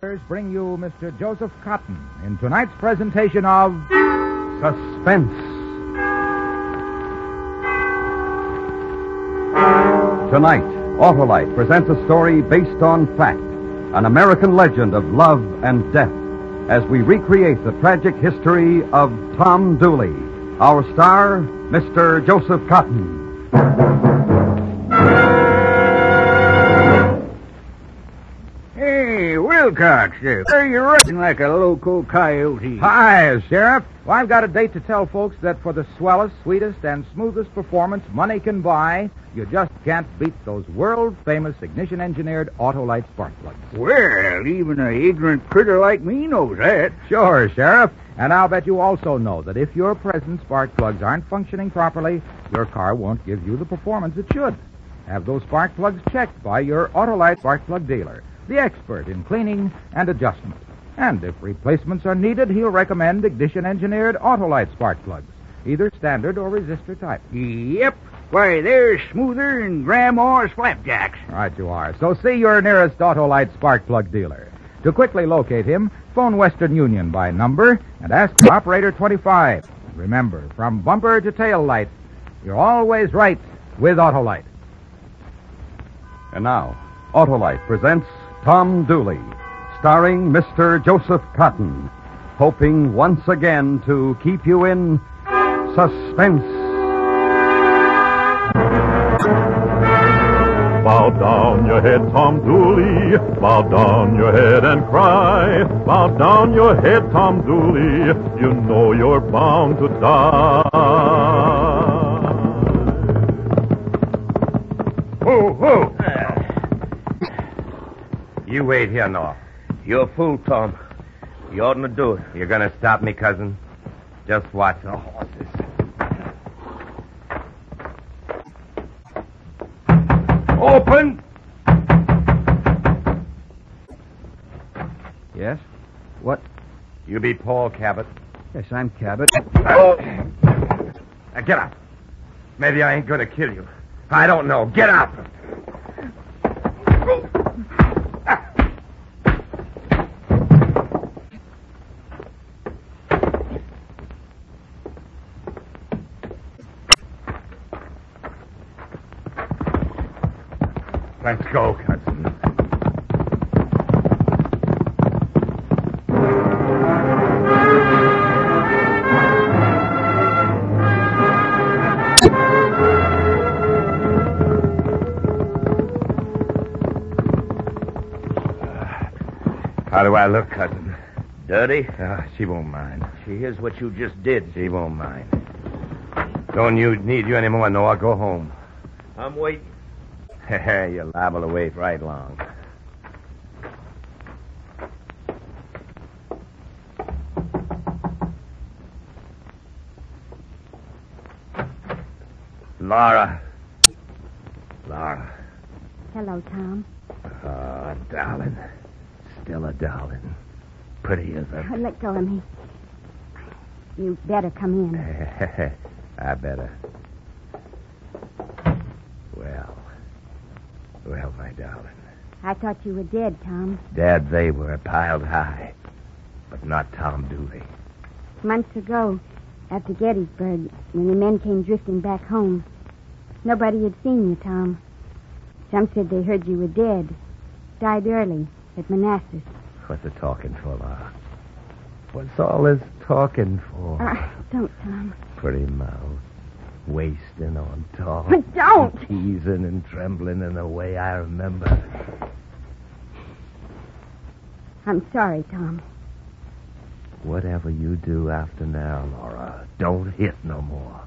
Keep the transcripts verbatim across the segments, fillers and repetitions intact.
Brothers bring you Mister Joseph Cotton in tonight's presentation of Suspense. Tonight, Autolite presents a story based on fact, an American legend of love and death, as we recreate the tragic history of Tom Dooley. Our star, Mister Joseph Cotton. Hey, Wilcox, there you're running like a local coyote. Hi, Sheriff. Well, I've got a date to tell folks that for the swellest, sweetest, and smoothest performance money can buy, you just can't beat those world-famous ignition-engineered Autolite spark plugs. Well, even an ignorant critter like me knows that. Sure, Sheriff. And I'll bet you also know that if your present spark plugs aren't functioning properly, your car won't give you the performance it should. Have those spark plugs checked by your Autolite spark plug dealer, the expert in cleaning and adjustment. And if replacements are needed, he'll recommend ignition-engineered Autolite spark plugs, either standard or resistor type. Yep. Why, they're smoother than Grandma's flapjacks. Right you are. So see your nearest Autolite spark plug dealer. To quickly locate him, phone Western Union by number and ask for Operator twenty-five. Remember, from bumper to tail light, you're always right with Autolite. And now, Autolite presents Tom Dooley, starring Mister Joseph Cotton, hoping once again to keep you in suspense. Bow down your head, Tom Dooley. Bow down your head and cry. Bow down your head, Tom Dooley. You know you're bound to die. Who, who? You wait here, North. You're a fool, Tom. You oughtn't to do it. You're going to stop me, cousin? Just watch the horses. Open! Yes? What? You be Paul Cabot? Yes, I'm Cabot. Oh. Now get up. Maybe I ain't going to kill you. I don't know. Get up! Let's go, cousin. How do I look, cousin? Dirty? Oh, she won't mind. She hears what you just did. She won't mind. Don't you need you anymore, Noah. Go home. I'm waiting. You're liable to wait right long. Laura. Laura. Hello, Tom. Oh, darling. Still a darling. Pretty as a... Oh, let go of me. You better come in. I better. Well... Well, my darling. I thought you were dead, Tom. Dead they were, piled high. But not Tom Dooley. Months ago, after Gettysburg, when the men came drifting back home, nobody had seen you, Tom. Some said they heard you were dead. Died early at Manassas. What's the talking for, Laura? What's all this talking for? Uh, don't, Tom. Pretty mouth. Wasting on talk. But don't! Teasing and trembling in a way I remember. I'm sorry, Tom. Whatever you do after now, Laura, don't hit no more.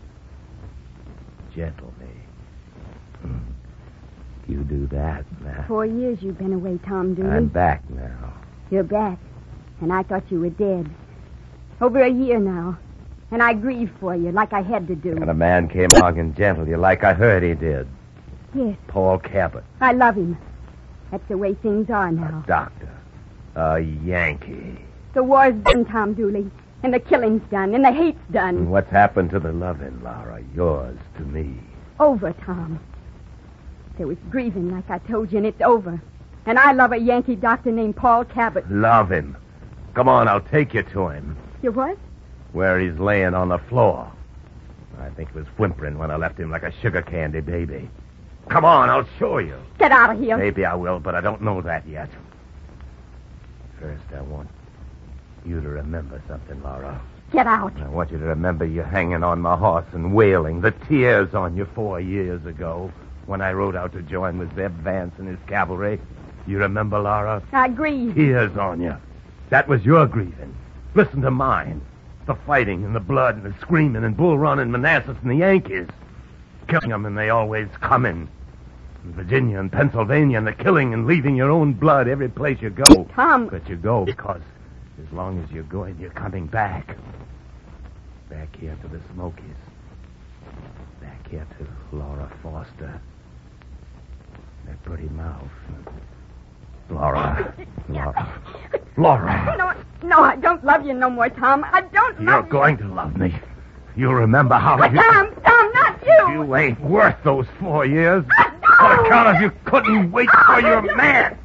Gentle me. Hmm. You do that now. Four years you've been away, Tom Dooley. I'm back now. You're back, and I thought you were dead. Over a year now. And I grieved for you, like I had to do. And a man came along and gentled you, like I heard he did. Yes. Paul Cabot. I love him. That's the way things are now. A doctor. A Yankee. The war's done, Tom Dooley. And the killing's done. And the hate's done. And what's happened to the loving, Laura? Yours to me. Over, Tom. There was grieving, like I told you, and it's over. And I love a Yankee doctor named Paul Cabot. Love him. Come on, I'll take you to him. You what? Where he's laying on the floor. I think he was whimpering when I left him like a sugar candy baby. Come on, I'll show you. Get out of here. Maybe I will, but I don't know that yet. First, I want you to remember something, Laura. Get out. I want you to remember you hanging on my horse and wailing, the tears on you four years ago when I rode out to join with Zeb Vance and his cavalry. You remember, Laura? I grieve. Tears on you. That was your grieving. Listen to mine. The fighting and the blood and the screaming and Bull Run and Manassas and the Yankees. Killing them and they always coming. And Virginia and Pennsylvania and the killing and leaving your own blood every place you go. Tom. But you go because as long as you're going, you're coming back. Back here to the Smokies. Back here to Laura Foster. That pretty mouth. Laura. Laura. Laura. No, no, I don't love you no more, Tom. I don't You're love you. going to love me. You'll remember how But you... Tom, Tom, not you. You ain't worth those four years. No. On account of you couldn't wait for your man.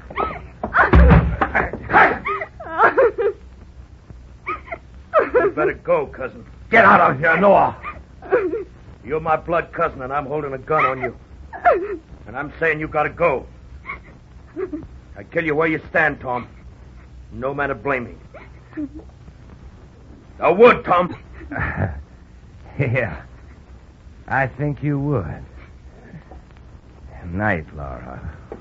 You better go, cousin. Get out of here, Noah. You're my blood cousin, and I'm holding a gun on you. And I'm saying you gotta go. I kill you where you stand, Tom. No man to blame me. I would, Tom. Yeah. I think you would. Night, Laura.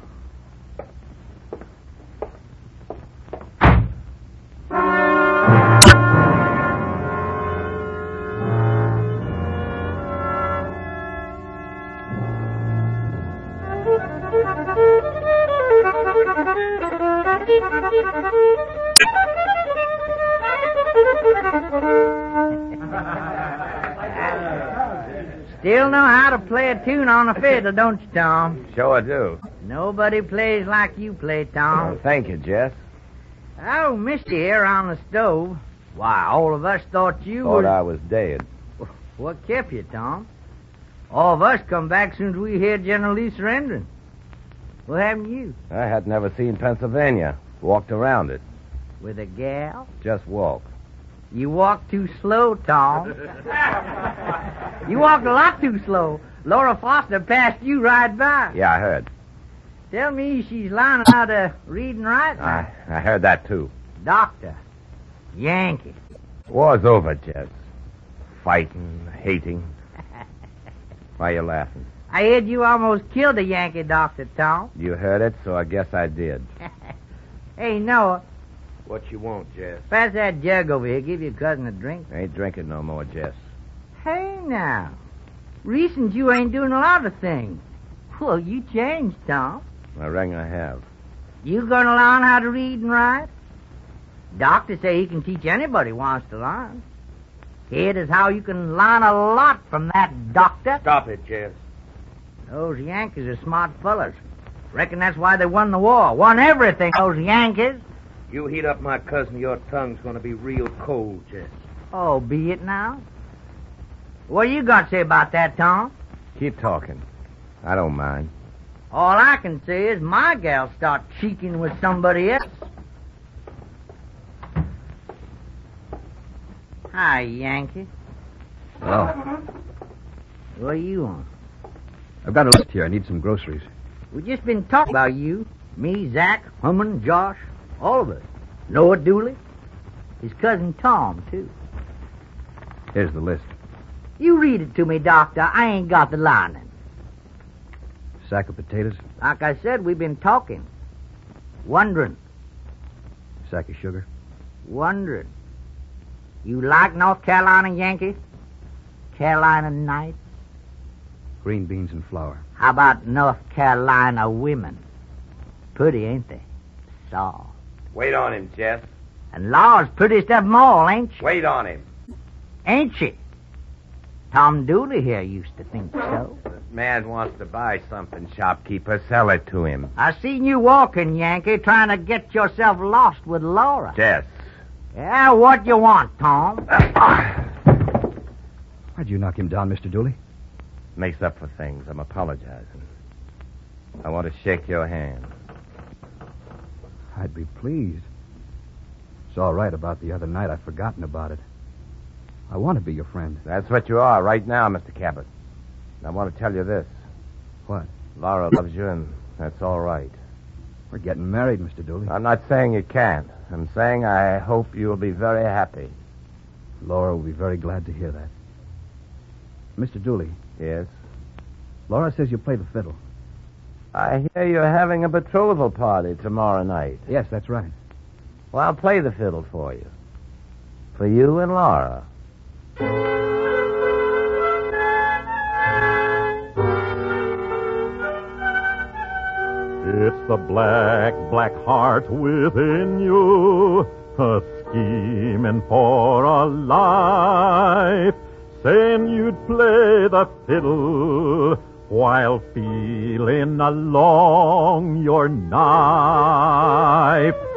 Still know how to play a tune on a fiddle, don't you, Tom? Sure do. Nobody plays like you play, Tom. Oh, thank you, Jess. Oh, Misty here on the stove. Why, all of us thought you Thought were... I was dead. What kept you, Tom? All of us come back soon as we hear General Lee surrendering. What happened to you? I had never seen Pennsylvania. Walked around it. With a gal? Just walked. You walked too slow, Tom. You walked a lot too slow. Laura Foster passed you right by. Yeah, I heard. Tell me she's learning how to read and write. I, I heard that, too. Doctor. Yankee. War's over, Jess. Fighting, hating. Why you laughing? I heard you almost killed a Yankee doctor, Tom. You heard it, so I guess I did. Hey, Noah, What you want, Jess? pass that jug over here. Give your cousin a drink. I ain't drinking no more, Jess. Hey, now. Recent you ain't doing a lot of things. Well, you changed, Tom. I reckon I have. You gonna learn how to read and write? Doctor say he can teach anybody who wants to learn. Here is how you can learn a lot from that doctor. Stop it, Jess. Those Yankees are smart fellas. Reckon that's why they won the war. Won everything, those Yankees. You heat up my cousin, your tongue's gonna be real cold, Jess. Oh, be it now. What you got to say about that, Tom? Keep talking. I don't mind. All I can say is my gal start cheeking with somebody else. Hi, Yankee. Well, What are you on? I've got a list here. I need some groceries. We just been talking about you. Me, Zach, Humman, Josh, all of us. Noah Dooley. His cousin Tom, too. Here's the list. You read it to me, Doctor. I ain't got the lining. Sack of potatoes, Like I said, we've been talking. Wondering. sack of sugar, Wondering. You like North Carolina, Yankee? Carolina nights? green beans and flour. How about North Carolina women? Pretty, ain't they? Soft. Wait on him, Jess. And Laura's prettiest of them all, ain't she? Wait on him. Ain't she? Tom Dooley here used to think so. This man wants to buy something, shopkeeper. Sell it to him. I seen you walking, Yankee, trying to get yourself lost with Laura. Jess. Yeah, what you want, Tom? Why'd you knock him down, Mister Dooley? Makes up for things. I'm apologizing. I want to shake your hand. I'd be pleased. It's all right about the other night. I've forgotten about it. I want to be your friend. That's what you are right now, Mister Cabot. And I want to tell you this. What? Laura loves you, and that's all right. We're getting married, Mister Dooley. I'm not saying you can't. I'm saying I hope you'll be very happy. Laura will be very glad to hear that. Mister Dooley. Yes? Laura says you play the fiddle. I hear you're having a betrothal party tomorrow night. Yes, that's right. Well, I'll play the fiddle for you. For you and Laura. It's the black, black heart within you, a scheming for a life, saying you'd play the fiddle while feeling along your knife.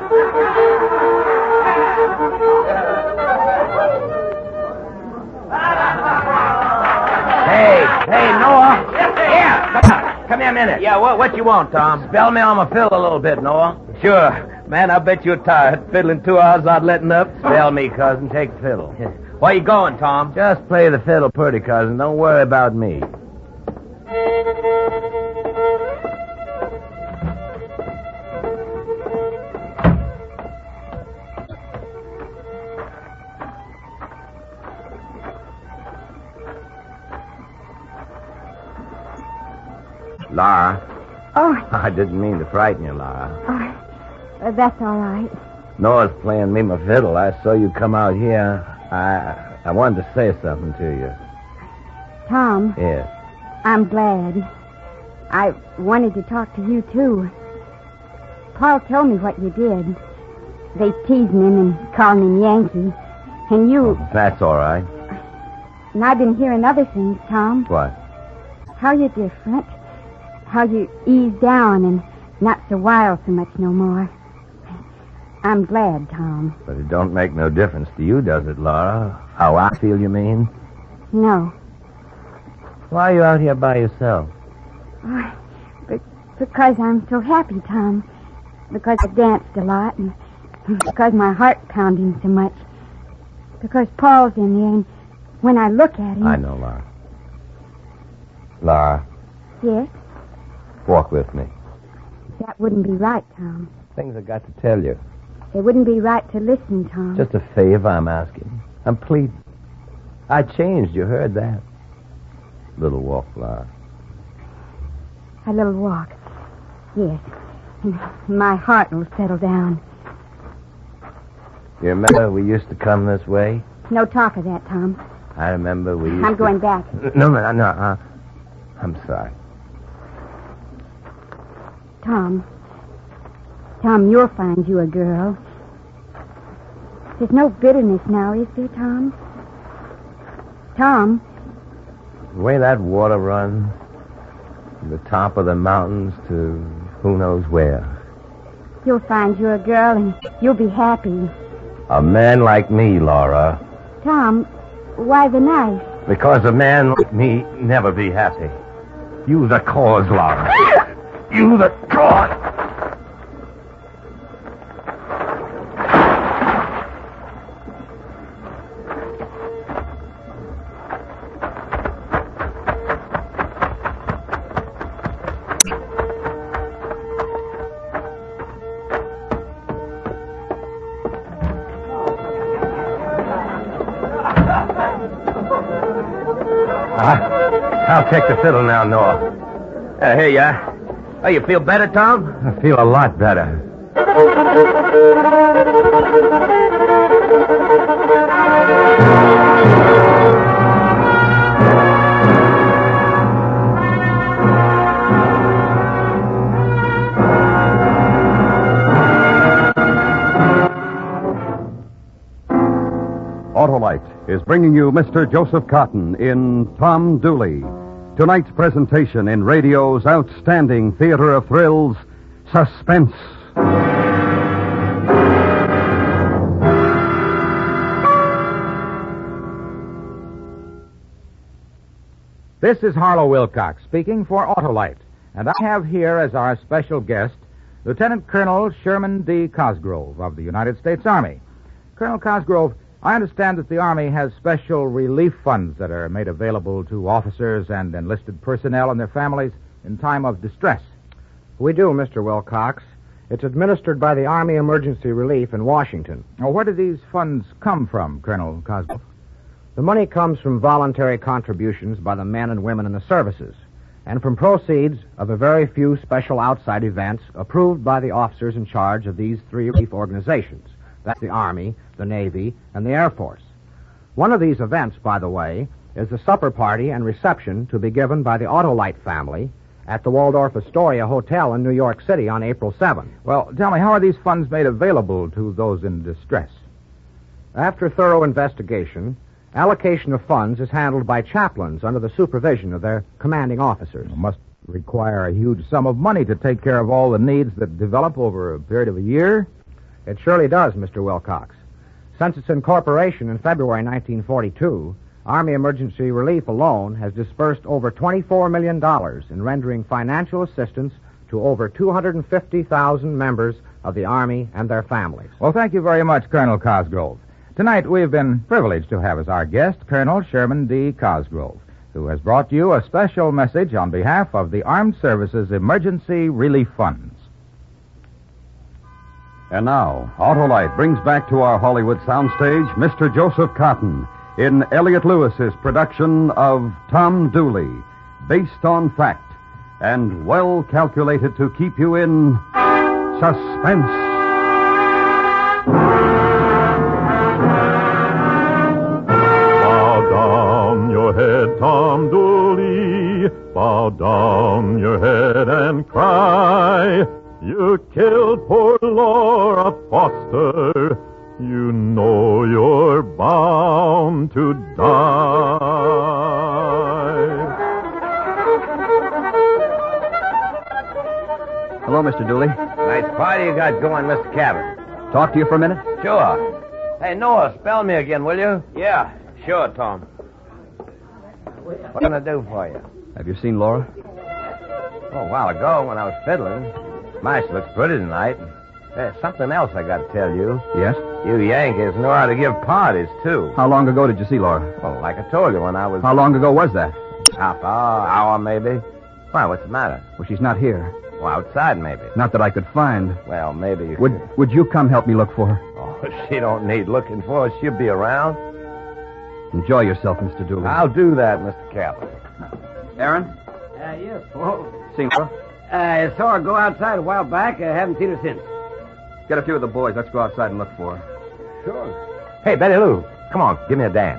Hey, hey, Noah. Yeah, come on. Come here a minute. Yeah, what, what you want, Tom? Spell me on my fiddle a little bit, Noah. Sure. Man, I bet you're tired. Fiddling two hours without letting up. Spell me, cousin. Take the fiddle. Where you going, Tom? Just play the fiddle pretty, cousin. Don't worry about me. Laura. Oh. I didn't mean to frighten you, Laura. Oh, uh, that's all right. Noah's playing me my fiddle. I saw you come out here. I I wanted to say something to you. Tom. Yes. I'm glad. I wanted to talk to you, too. Paul told me what you did. They teasing him and calling him Yankee. And you... Oh, that's all right. And I've been hearing other things, Tom. What? How you're different. How you ease down and not so wild so much no more. I'm glad, Tom. But it don't make no difference to you, does it, Laura? How I feel, you mean? No. Why are you out here by yourself? Oh, but because I'm so happy, Tom. Because I danced a lot and because my heart's pounding so much. Because Paul's in there and when I look at him... I know, Laura. Laura. Yes? Walk with me. That wouldn't be right, Tom. Things I got to tell you. It wouldn't be right to listen, Tom. Just a favor I'm asking. I'm pleading. I changed, you heard that. Little walk, Laura. A little walk. Yes. And my heart will settle down. You remember we used to come this way? No talk of that, Tom. I remember we used I'm going to... back. No, no, no. Uh, I'm sorry. Tom. Tom, you'll find you a girl. There's no bitterness now, is there, Tom? Tom. The way that water runs, from the top of the mountains to who knows where. You'll find you a girl and you'll be happy. A man like me, Laura. Tom, why the knife? Because a man like me never be happy. You the cause, Laura. You the cause. I'll take the fiddle now, Noah. Uh, here you are. Oh, you feel better, Tom? I feel a lot better. Autolite is bringing you Mister Joseph Cotton in Tom Dooley. Tonight's presentation in radio's outstanding theater of thrills, Suspense. This is Harlow Wilcox speaking for Autolite, and I have here as our special guest Lieutenant Colonel Sherman D. Cosgrove of the United States Army. Colonel Cosgrove, I understand that the Army has special relief funds that are made available to officers and enlisted personnel and their families in time of distress. We do, Mister Wilcox. It's administered by the Army Emergency Relief in Washington. Now, where do these funds come from, Colonel Cosgrove? The money comes from voluntary contributions by the men and women in the services, and from proceeds of a very few special outside events approved by the officers in charge of these three relief organizations. That's the Army, the Navy, and the Air Force. One of these events, by the way, is the supper party and reception to be given by the Autolite family at the Waldorf Astoria Hotel in New York City on April seventh. Well, tell me, how are these funds made available to those in distress? After thorough investigation, allocation of funds is handled by chaplains under the supervision of their commanding officers. It must require a huge sum of money to take care of all the needs that develop over a period of a year. It surely does, Mister Wilcox. Since its incorporation in February nineteen forty-two, Army Emergency Relief alone has disbursed over twenty-four million dollars in rendering financial assistance to over two hundred fifty thousand members of the Army and their families. Well, thank you very much, Colonel Cosgrove. Tonight we've been privileged to have as our guest Colonel Sherman D. Cosgrove, who has brought you a special message on behalf of the Armed Services Emergency Relief Funds. And now, Autolite brings back to our Hollywood soundstage Mister Joseph Cotton in Elliot Lewis's production of Tom Dooley, based on fact and well calculated to keep you in suspense. Bow down your head, Tom Dooley, bow down your head and cry. You killed poor Laura Foster. You know you're bound to die. Hello, Mister Dooley. Nice party you got going, Mister Cabot. Talk to you for a minute? Sure. Hey, Noah, spell me again, will you? Yeah, sure, Tom. What can I do for you? Have you seen Laura? Oh, a while ago when I was fiddling. My, she looks pretty tonight. There's something else I got to tell you. Yes? You Yankees know how to give parties, too. How long ago did you see Laura? Well, like I told you when I was... How long ago was that? Half hour, hour maybe. Why, what's the matter? Well, she's not here. Well, outside maybe. Not that I could find. Well, maybe you Would could... Would you come help me look for her? Oh, she don't need looking for. She'll be around. Enjoy yourself, Mister Dooley. I'll do that, Mister Kaplan. Aaron? Uh, yes, Paul. Seen Laura? I saw her go outside a while back. I haven't seen her since. Get a few of the boys. Let's go outside and look for her. Sure. Hey, Betty Lou, come on, give me a dance.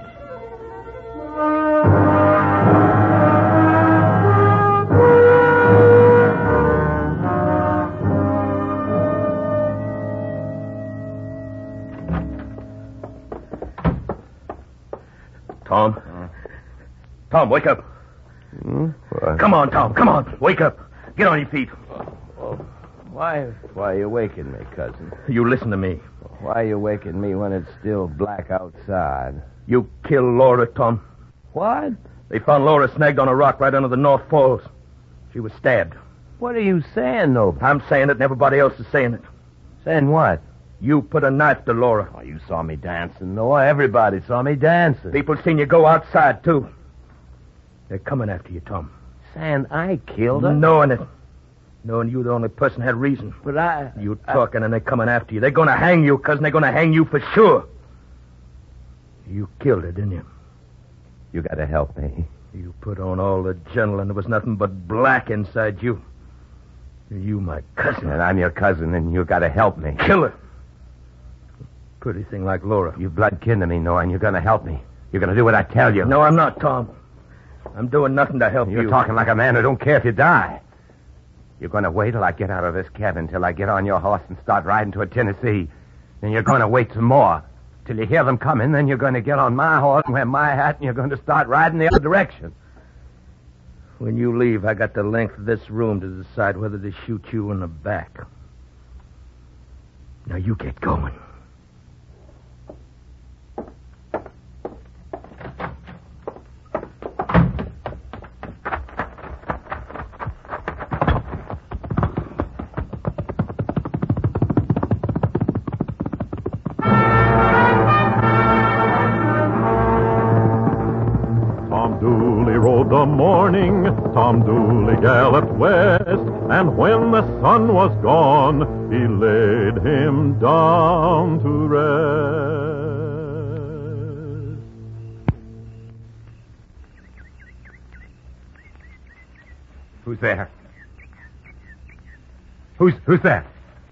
Tom? Uh, Tom, wake up. Hmm? Come on, Tom, come on. Wake up. Get on your feet. Oh, why, why are you waking me, cousin? You listen to me. Why are you waking me when it's still black outside? You killed Laura, Tom. What? They found Laura snagged on a rock right under the North Falls. She was stabbed. What are you saying, Noble? I'm saying it and everybody else is saying it. Saying what? You put a knife to Laura. Oh, you saw me dancing, Noah. Everybody saw me dancing. People seen you go outside, too. They're coming after you, Tom. Saying I killed her? Knowing it. Knowing you the only person had reason. But I... You talking I... and they're coming after you. They're going to hang you, cousin. They're going to hang you for sure. You killed her, didn't you? You got to help me. You put on all the gentle and there was nothing but black inside you. You, my cousin. And I'm your cousin, and you got to help me. Kill her. Pretty thing like Laura. You blood kin to me, Noah, and you're going to help me. You're going to do what I tell you. No, I'm not, Tom. I'm doing nothing to help you're you. You're talking like a man who don't care if you die. You're going to wait till I get out of this cabin, till I get on your horse and start riding toward Tennessee. Then you're going to wait some more, till you hear them coming. Then you're going to get on my horse and wear my hat, and you're going to start riding the other direction. When you leave, I got the length of this room to decide whether to shoot you in the back. Now you get going. the morning, Tom Dooley galloped west, and when the sun was gone, he laid him down to rest. Who's there? Who's who's there?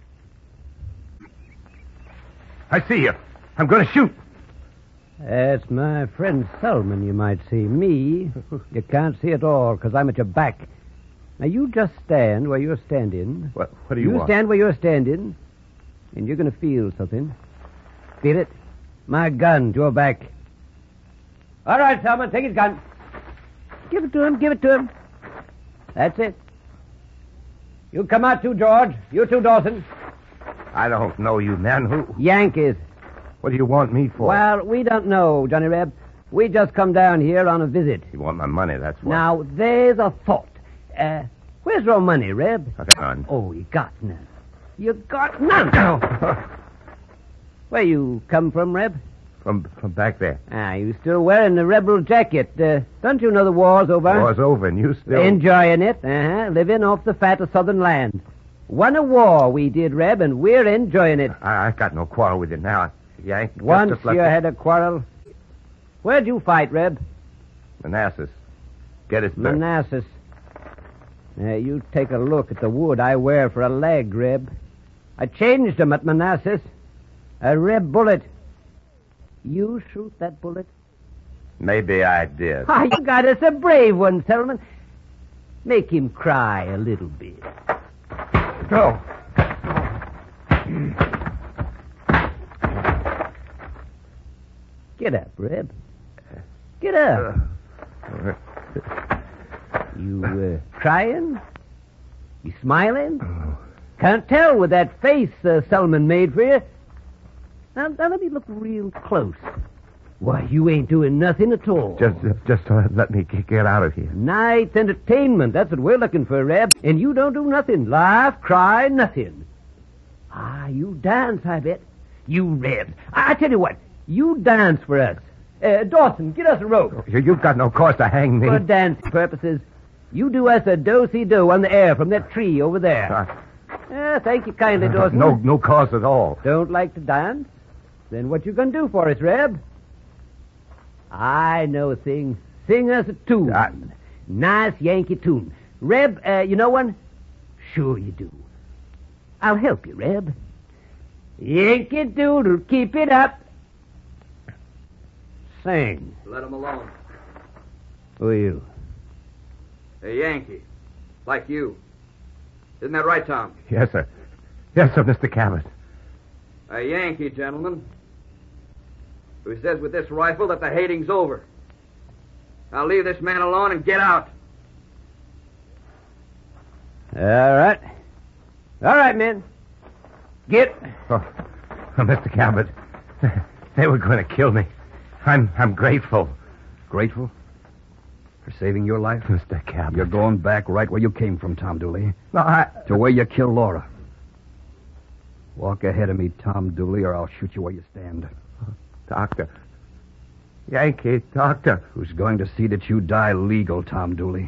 I see you. I'm going to shoot. That's my friend Selman, you might see. Me, you can't see at all, because I'm at your back. Now, you just stand where you're standing. What, what do you, you want? You stand where you're standing, and you're going to feel something. Feel it? My gun to your back. All right, Selman, take his gun. Give it to him, give it to him. That's it. You come out too, George. You too, Dawson. I don't know you men. Who? Yankees. What do you want me for? Well, we don't know, Johnny Reb. We just come down here on a visit. You want my money, that's what. Now, there's a thought. Uh, where's your money, Reb? I've got none. Oh, you got none. You got none. Where you come from, Reb? From from back there. Ah, you still wearing the rebel jacket. Uh, don't you know the war's over? War's over, and you still... Enjoying it, uh-huh. Living off the fat of southern land. Won a war, we did, Reb, and we're enjoying it. I, I got no quarrel with you now. Yank. Once just, just you had a quarrel. Where'd you fight, Reb? Manassas. Gettysburg. Manassas. Now, you take a look at the wood I wear for a leg, Reb. I changed them at Manassas. A Reb bullet. You shoot that bullet? Maybe I did. Ah, you got us a brave one, Selman. Make him cry a little bit. Go. Get up, Reb. Get up. You uh, crying? You smiling? Can't tell with that face uh, Selman made for you. Now, now, let me look real close. Why, you ain't doing nothing at all. Just, just uh, let me get out of here. Night's entertainment. That's what we're looking for, Reb. And you don't do nothing. Laugh, cry, nothing. Ah, you dance, I bet. You, Reb. I, I tell you what. You dance for us. Uh, Dawson, get us a rope. You, you've got no cause to hang me. For dancing purposes. You do us a do-si-do on the air from that tree over there. Uh, uh, thank you kindly, Dawson. No, no cause at all. Don't like to dance? Then what you gonna do for us, Reb? I know a thing. Sing us a tune. Uh, nice Yankee tune. Reb, uh, you know one? Sure you do. I'll help you, Reb. Yankee Doodle, keep it up. Sing. Let him alone. Who are you? A Yankee. Like you. Isn't that right, Tom? Yes, sir. Yes, sir, Mister Cabot. A Yankee, gentlemen. Who says with this rifle that the hating's over. Now leave this man alone and get out. All right. All right, men. Get. Oh, oh Mister Cabot. They were going to kill me. I'm I'm grateful. Grateful? For saving your life? Mister Cabot. You're going back right where you came from, Tom Dooley. No, I... To where you killed Laura. Walk ahead of me, Tom Dooley, or I'll shoot you where you stand. Doctor. Yankee, doctor. Who's going to see that you die legal, Tom Dooley?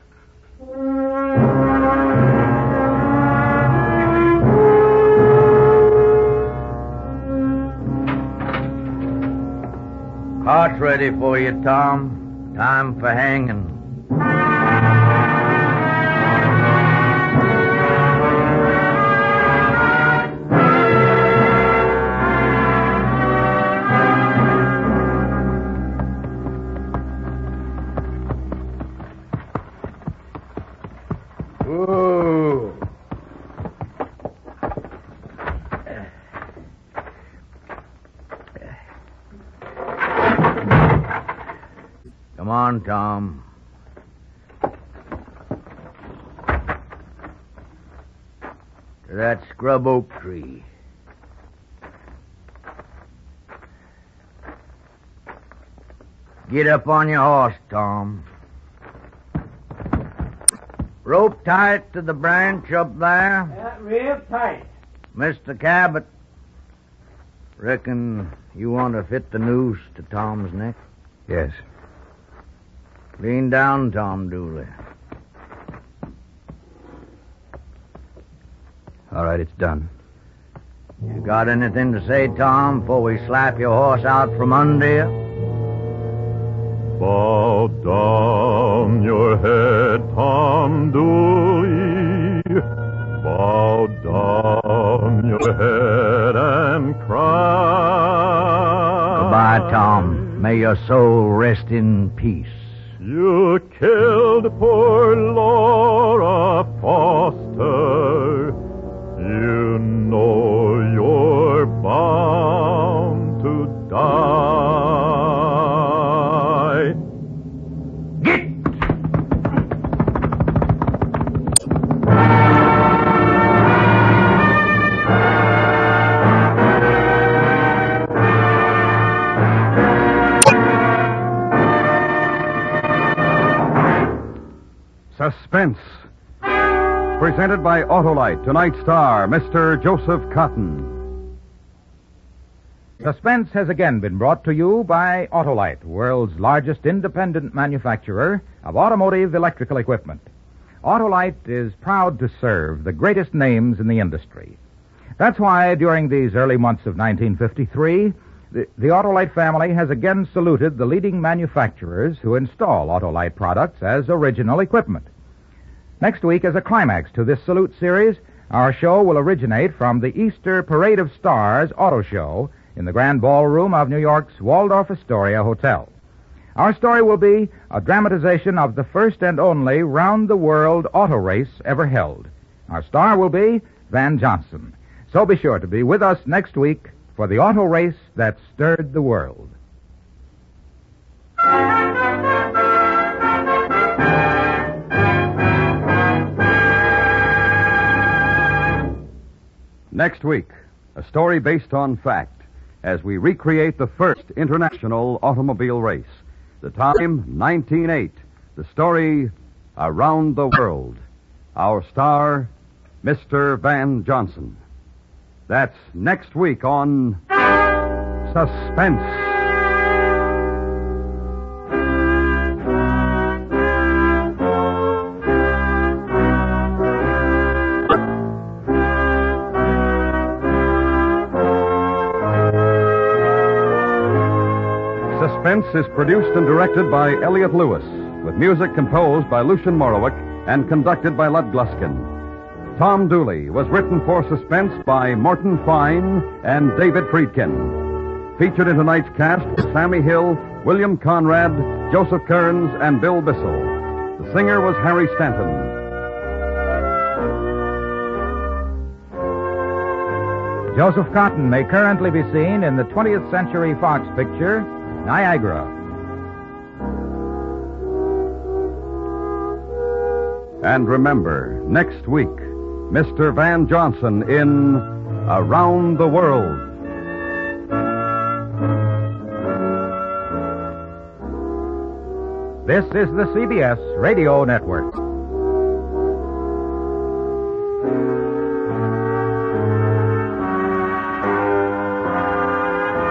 Cart's ready for you, Tom. Time for hanging. Ooh. Come on, Tom. To that scrub oak tree. Get up on your horse, Tom. Rope tight to the branch up there. Yeah, real tight. Mister Cabot, reckon you want to fit the noose to Tom's neck? Yes. Lean down, Tom Dooley. All right, it's done. You got anything to say, Tom, before we slap your horse out from under you? Bow down your head, Tom Dooley. Bow down your head and cry. Goodbye, Tom. May your soul rest in peace. You killed poor Laura Foster. You know you're bound to die. Get! Suspense. Presented by Autolite. Tonight's star, Mister Joseph Cotton. Suspense has again been brought to you by Autolite, world's largest independent manufacturer of automotive electrical equipment. Autolite is proud to serve the greatest names in the industry. That's why during these early months of nineteen fifty-three, the, the Autolite family has again saluted the leading manufacturers who install Autolite products as original equipment. Next week, as a climax to this salute series, our show will originate from the Easter Parade of Stars Auto Show in the Grand Ballroom of New York's Waldorf Astoria Hotel. Our story will be a dramatization of the first and only round-the-world auto race ever held. Our star will be Van Johnson. So be sure to be with us next week for the auto race that stirred the world. Next week, a story based on fact as we recreate the first international automobile race. The time, nineteen oh eight. The story, Around the World. Our star, Mister Van Johnson. That's next week on Suspense. Suspense is produced and directed by Elliott Lewis, with music composed by Lucian Morowick and conducted by Lud Gluskin. Tom Dooley was written for Suspense by Morton Fine and David Friedkin. Featured in tonight's cast were Sammy Hill, William Conrad, Joseph Kearns, and Bill Bissell. The singer was Harry Stanton. Joseph Cotton may currently be seen in the twentieth Century Fox picture, Niagara. And remember, next week, Mister Van Johnson in Around the World. This is the C B S Radio Network.